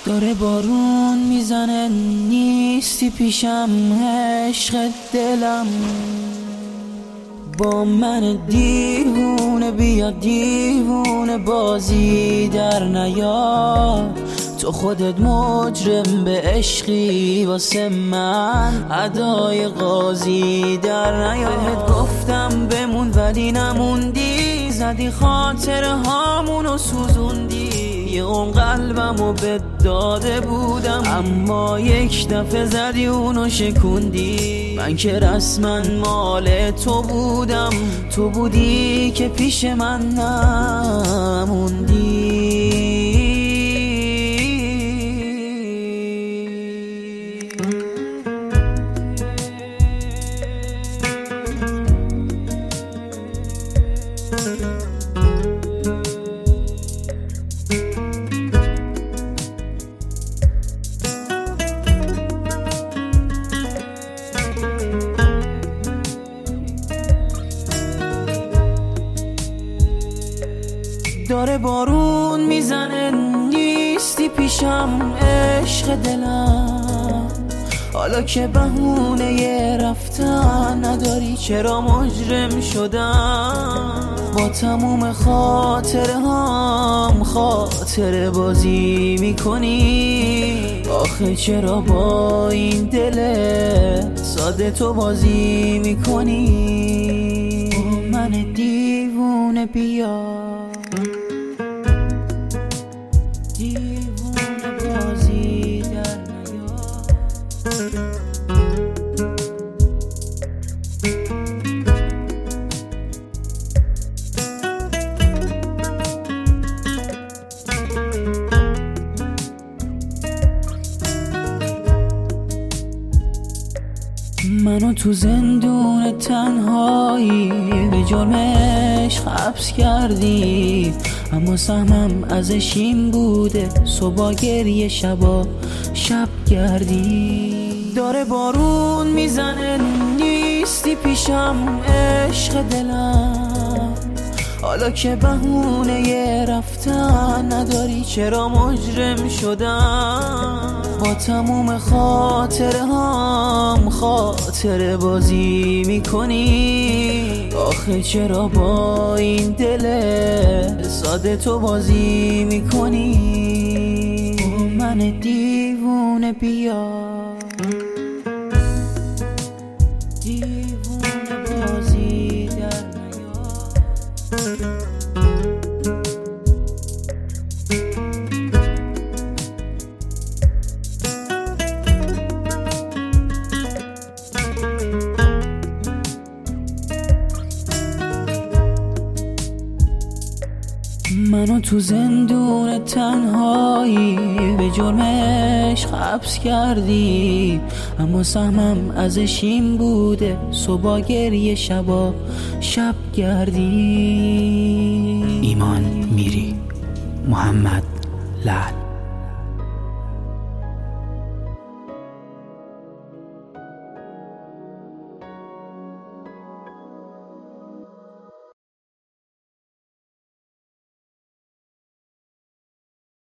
داره بارون میزنه نیستی پیشم عشق دلم، با من دیوونه بیا دیوونه بازی در نیا. تو خودت مجرم به عشقی واسه من ادای قاضی در نیا. بهت گفتم بمون ولی نموندی، زدی خاطر هامونو سوزوندی. یه اون قلبمو به داده بودم اما یک دفعه زدی اونو شکوندی. من که رسما مال تو بودم، تو بودی که پیش من نموندی. داره بارون میزنه نیستی پیشم عشق دلم، حالا که بهونه رفتن نداری چرا مجرم شدم. با تموم خاطره هم خاطره بازی میکنی، آخه چرا با این دل ساده تو بازی میکنی. من دیوونه بیا دیوونه بازی در نیا. منو تو زندون تنهایی به جرم عشق حبس کردی، اما سهمم ازش این بوده صبح گریه شبا شب گردی. داره بارون میزنه نیستی پیشم عشق دلم، حالا که بهونه رفتن نداری چرا مجرم شدم. با تموم خاطره هم خاطره بازی میکنی، آخه چرا با این دل ساده تو بازی میکنی. من دیوونه بیا دیوونه بازی در نیا. منو تو زندون تنهایی به جرم عشق حبس کردی، اما سهمم ازش این بوده صبح گریه شبا شب گردی. ایمان میری، محمد لعل.